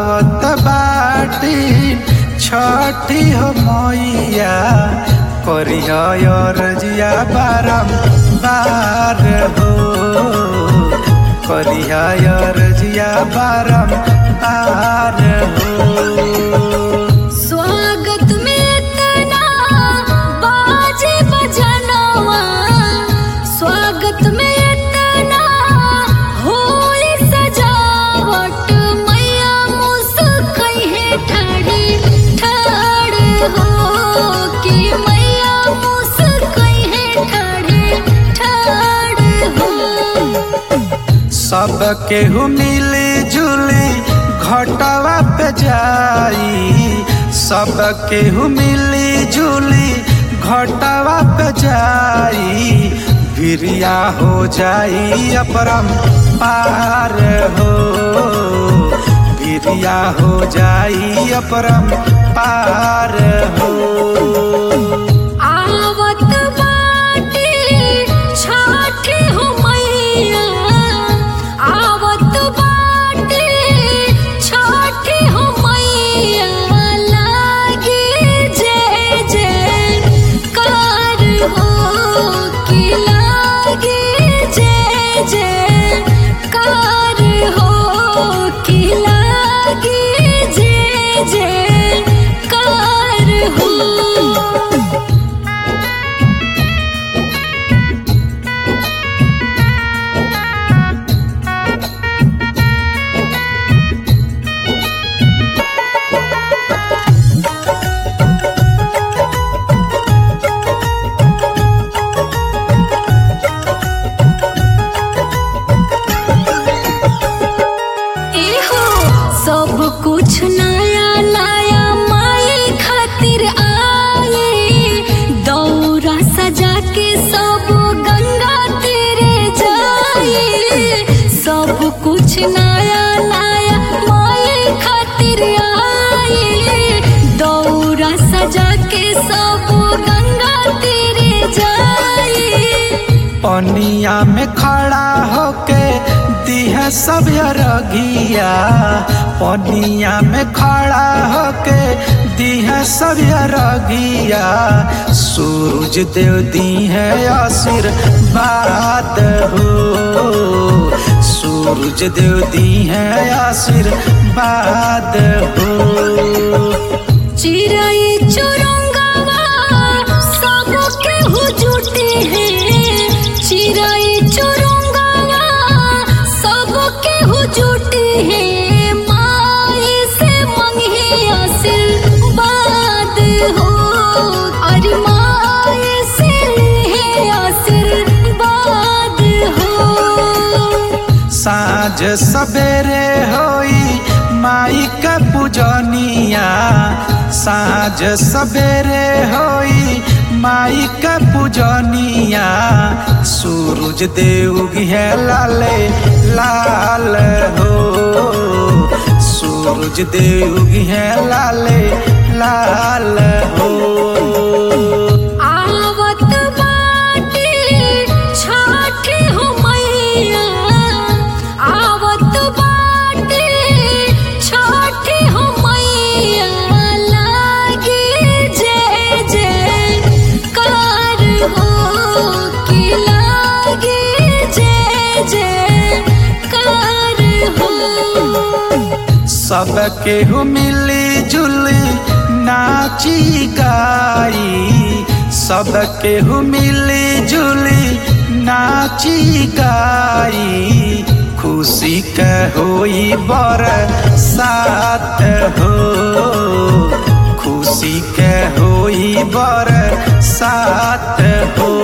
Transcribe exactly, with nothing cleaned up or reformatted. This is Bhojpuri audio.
आवत बाटी छठी हो मैया करिया रजिया बारंबार हो करिया रजिया बारंबार हो। स्वागत में तना बाजे बजनवा स्वागत में तना होई सजावट मैया मुस्काई है ठाड़ी ठाड़ हो कि मैया मुस्काई है ठाड़ी ठाड़ हो। सब केहू मिली जुली घटवा पे जाई सब केहू मिली जुली घटवा पे जाई भिरिया हो जाई अपरंपार हो भिरिया हो जाई अपरंपार हो। आवत बाटी छठी हो मैया आवत बाटी छठी हो मैया लागे जय जयकार हो कि लागे जय जयकार हो कि लागे जय जयकार हो। सब कुछ नया नया माई खातिर आए दौरा सजा के सब गंगा तेरे जाए सब कुछ नया नया माई खातिर आए दौरा सजा के सब गंगा तेरे जाए। पनिया में खड़ा होके दिह सब रगिया पनिया में खड़ा होके दिह सब रगिया सूरज देव दी है आशीर्वाद हो सूरज देव दी है आशीर्वाद हो। चिड़ै चुरुंगवा सब केहू जुटे हैं चिड़ै चुरुंगवा सब केहू जुटे हैं माई से मंगे आशीर्वाद हो अरे माई से है आशीर्वाद हो। साँझ सवेरे होई माई का पूजनिया साँझ सवेरे होई माई का पूजनिया सूरज देव है लाले लाल हो सूरज देव है लाले लाल हो। आवत बाटी छठी हो मैया आवत बाटी छठी हो मैया लागे जय जयकार हो कि लागे जय जयकार हो। सब केहू मिली जुली नाची गाई सब केहू मिली जुली नाची गाई खुशी के होई बरसात हो खुशी के होई बरसात हो।